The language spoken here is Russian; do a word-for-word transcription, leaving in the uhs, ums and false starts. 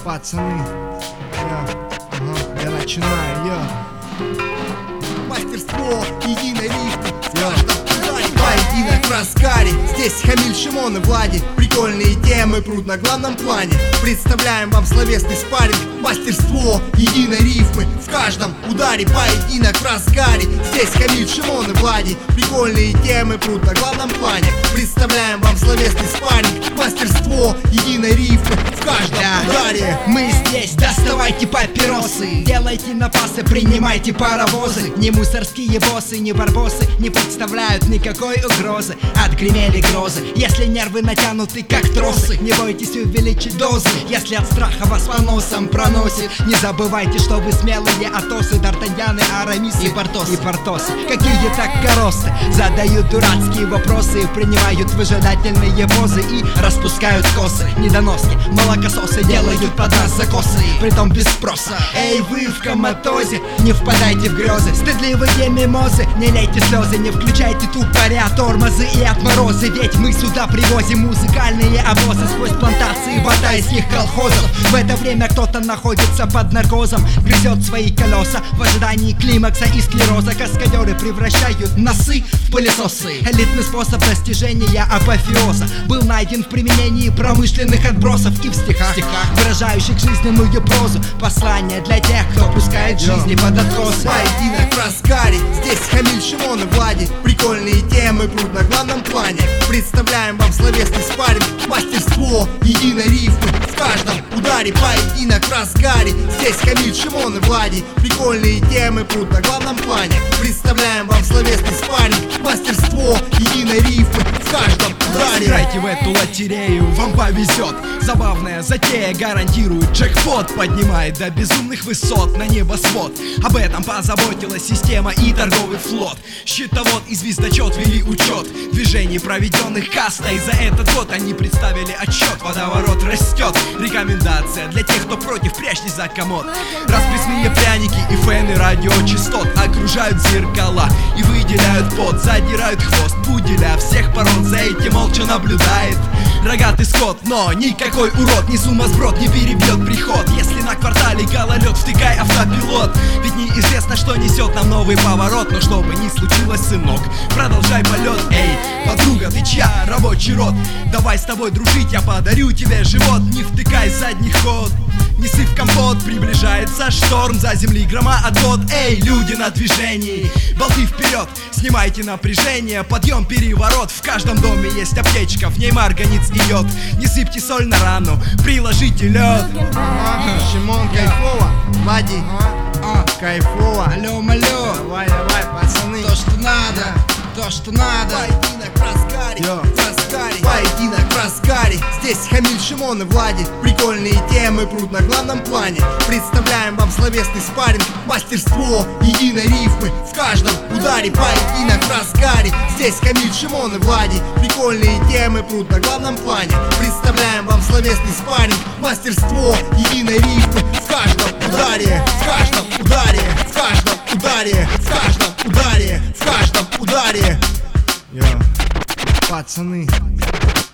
Пацаны, я, ага, я начинаю, я. Мастерство единой рифмы в каждом ударе. Поединок в разгаре. Здесь Хамиль, Шимон и Влади. Прикольные темы прут на главном плане. Представляем вам словесный спарринг. Мастерство единой рифмы в каждом ударе. Поединок в разгаре. Здесь Хамиль, Шимон и Влади. Прикольные темы прут на главном плане. Представляем вам словесный спарринг. Мастерство единой рифмы в каждом ударе. Мы здесь, доставайте папиросы, делайте напасы, принимайте паровозы. Не мусорские боссы, не барбосы не представляют никакой угрозы. Отгремели грозы, если нервы натянуты как тросы. Не бойтесь увеличить дозы, если от страха вас по носам проносит. Не забывайте, что вы смелые атосы, Д'Артаньяны, Арамисы и Портосы. И Портосы, какие так коросты, задают дурацкие вопросы, принимают выжидательные позы и распускают косы. Недоноски, молокососы делают под нас закосы, притом без спроса. Эй, вы в коматозе, не впадайте в грезы, стыдливые мимозы, не лейте слезы, не включайте тупоря, тормозы и отморозы. Ведь мы сюда привозим музыкальные обозы сквозь плантации батайских колхозов. В это время кто-то находится под наркозом, грызет свои колеса в ожидании климакса и склероза. Каскадеры превращают носы в пылесосы. Элитный способ достижения апофеоза был найден в применении промышленных отбросов и в стихах, стихах выражающих жизненную прозу. Послание для тех, кто пускает жизни под откос. Поединок в разгаре. Здесь Хамиль, Шимон и Влади. Прикольные темы прут на главном плане. Представляем вам словесный спарринг. Мастерство единой рифмы в каждом ударе. Поединок в разгаре. Здесь Хамиль, Шимон и Влади. Прикольные темы прут на главном плане. Представляем вам словесный спарринг. Мастерство единой рифмы в каждом ударе. Играйте в эту лотерею, вам повезет. Забавная затея гарантирует джекпот. Поднимает до безумных высот на небосвод. Об этом позаботилась система и торговый флот. Счетовод и звездочет вели учет движений, проведенных кастой. За этот год они представили отчет. Водоворот растет. Рекомендация для тех, кто против, прячьтесь за комод. Расписные пряники и фены радиочастот окружают зеркала и выделяют пот. Задирают хвост пуделя всех пород. За этим молча наблюдает рогатый скот. Но никакой урод, ни сумасброд не перебьет приход. Если на квартале гололед, втыкай автопилот. Ведь неизвестно, что несет нам новый поворот. Но что бы ни случилось, сынок, продолжай полет. Эй, подруга, ты чья? Рабочий род. Давай с тобой дружить, я подарю тебе живот. Не втыкай задний ход, не сыпь в компот. Приближается шторм, за земли громоотвод. Эй, люди на движении, болты вперед, снимайте напряжение. Подъем, переворот, в каждом доме есть аптечка, в ней марганец и йод. Не сыпьте соль на рану, приложите лед. Ага, Шимон, кайфово. Влади, А, кайфово. алло, малё, Давай, давай, пацаны. то, что надо, то, что надо. Поединок в разгаре, Йо. в разгаре. Поединок в разгаре. Здесь Хамиль, Шимон и Влади. Прикольные темы прут на главном плане. Представляем вам словесный спарринг. Мастерство единой рифмы в каждом ударе. Поединок в разгаре. Здесь Хамиль, Шимон и Влади. Прикольные темы прут на главном плане. Представляем вам словесный спарринг. Мастерство единой рифмы в каждом ударе. В каждом ударе. В каждом ударе. В каждом ударе. В каждом ударе. Йо. Пацаны,